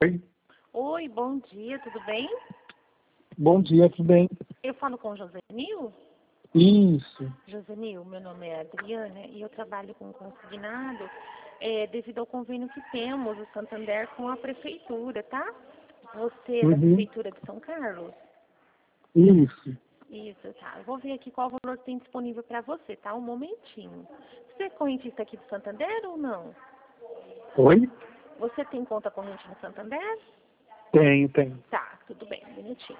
Oi, Oi, bom dia, tudo bem? bom dia, tudo bem? Eu falo com o Josenil. Isso. Josenil, meu nome é Adriana e eu trabalho com consignado devido ao convênio que temos, o Santander, com a prefeitura, tá? Você é da Uhum. prefeitura de São Carlos? Isso. Isso, tá. Eu vou ver aqui qual valor tem disponível para você, tá? Um momentinho. Você é correntista aqui do Santander ou não? Oi? Você tem conta corrente no Santander? Tenho. Tá, tudo bem, um minutinho.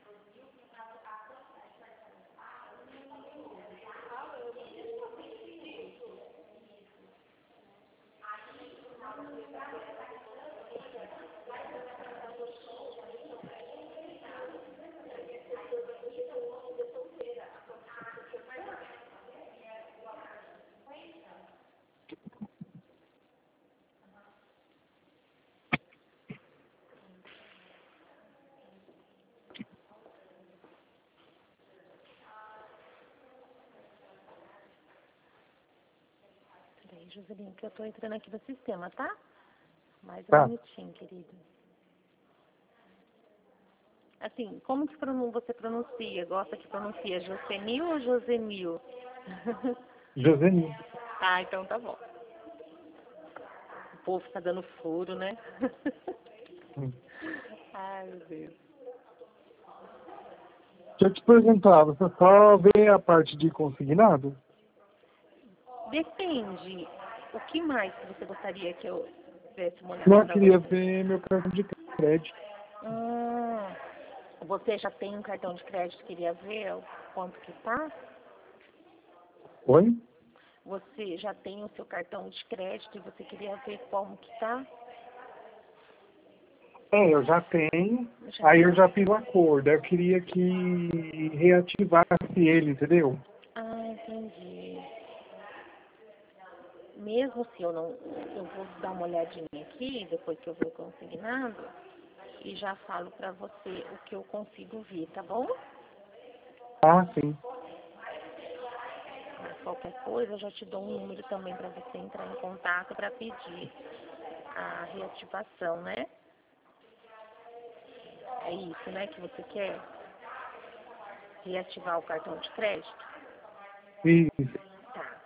Peraí, Joselinho, que eu tô entrando aqui no sistema, tá? Mais um Tá. minutinho, querido. Assim, como que você pronuncia? Gosta que pronuncia Josenil ou Josenil? Josenil. Ah, então tá bom. O povo fica dando furo, né? Hum. Ai, meu Deus. Deixa eu te perguntar, você só vê a parte de consignado? Depende. O que mais que você gostaria que eu desse uma Não, olhada eu pra queria você? ver meu cartão de crédito. Você já tem um cartão de crédito, queria ver o quanto que tá? Oi? Você já tem o seu cartão de crédito e você queria ver como que tá? Eu já tenho. Já. Aí eu já fiz o acordo. Eu queria que reativasse ele, entendeu? Ah, entendi. Mesmo se eu não, eu vou dar uma olhadinha aqui, depois que eu ver o consignado, e já falo pra você o que eu consigo ver, tá bom? Ah, sim. Mas qualquer coisa, eu já te dou um número também pra você entrar em contato pra pedir a reativação, né? É isso, né, que você quer? Reativar o cartão de crédito? Isso. Tá.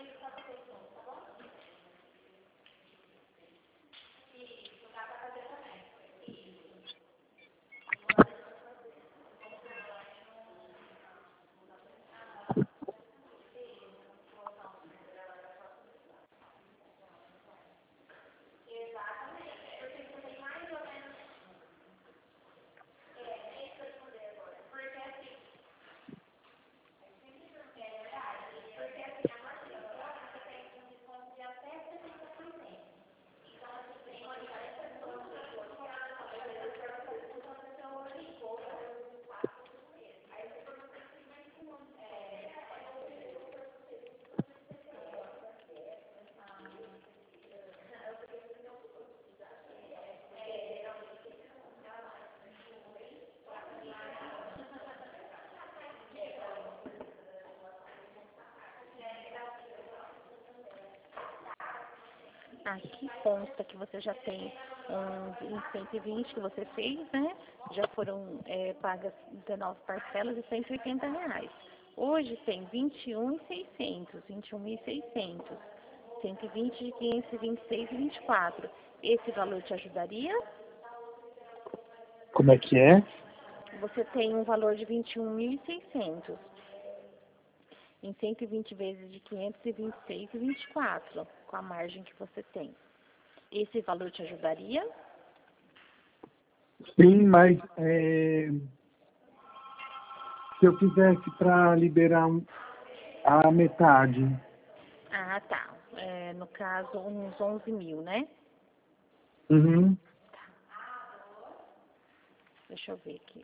Aqui consta que você já tem em 120 que você fez, né? Já foram pagas 19 parcelas de R$ 180. Hoje tem 21.600, 21.600, 120 de 526 e 24. Esse valor te ajudaria? Como é que é? Você tem um valor de 21.600 em 120 vezes de 526 e 24, com a margem que você tem. Esse valor te ajudaria? Sim, mas se eu quisesse para liberar a metade. Ah, tá. No caso, uns 11 mil, né? Uhum. Deixa eu ver aqui.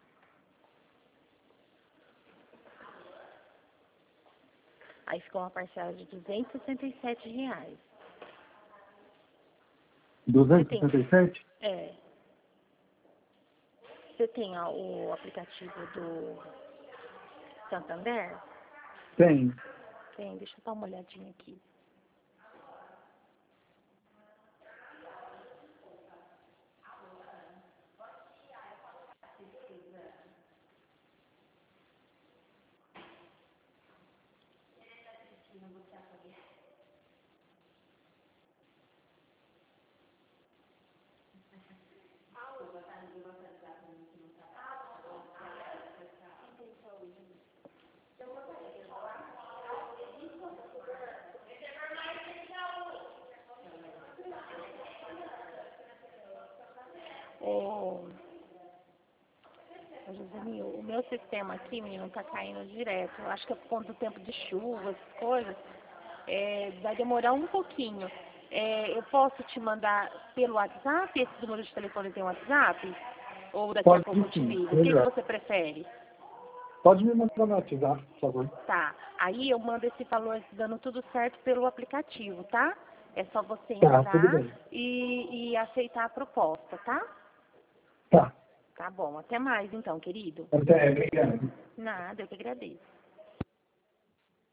Aí ficou uma parcela de R$ 267. Você tem, 267? é, você tem o aplicativo do Santander? Tem. Tem, deixa eu dar uma olhadinha aqui. Ô, Josemil, o meu sistema aqui, menino, tá caindo direto. Eu acho que é por conta do tempo de chuva, essas coisas. Vai demorar um pouquinho. Eu posso te mandar pelo WhatsApp? Esse número de telefone tem WhatsApp? Ou daqui a Pode pouco eu te sim, ligo? O que melhor. você prefere? Pode me mandar no WhatsApp, por favor. Tá. Aí eu mando esse valor dando tudo certo pelo aplicativo, tá? É só você Tá, tudo entrar bem. e aceitar a proposta, tá? Tá. Tá bom. Até mais então, querido. Até, obrigado. Nada, eu que agradeço.